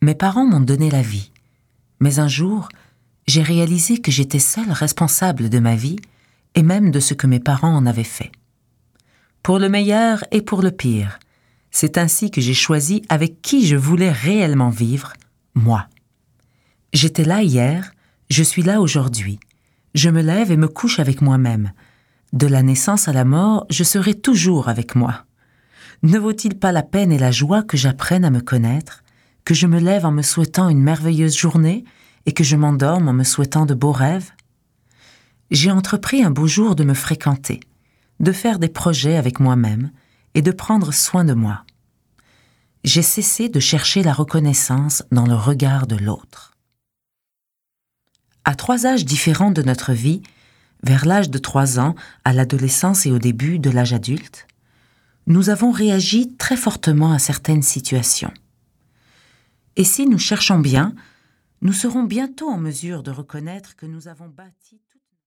Mes parents m'ont donné la vie, mais un jour, j'ai réalisé que j'étais seule responsable de ma vie et même de ce que mes parents en avaient fait. Pour le meilleur et pour le pire, c'est ainsi que j'ai choisi avec qui je voulais réellement vivre, moi. J'étais là hier, je suis là aujourd'hui. Je me lève et me couche avec moi-même. De la naissance à la mort, je serai toujours avec moi. Ne vaut-il pas la peine et la joie que j'apprenne à me connaître, que je me lève en me souhaitant une merveilleuse journée et que je m'endorme en me souhaitant de beaux rêves? J'ai entrepris un beau jour de me fréquenter, de faire des projets avec moi-même et de prendre soin de moi. J'ai cessé de chercher la reconnaissance dans le regard de l'autre. À 3 âges différents de notre vie, vers l'âge de 3 ans, à l'adolescence et au début de l'âge adulte, nous avons réagi très fortement à certaines situations. Et si nous cherchons bien, nous serons bientôt en mesure de reconnaître que nous avons bâti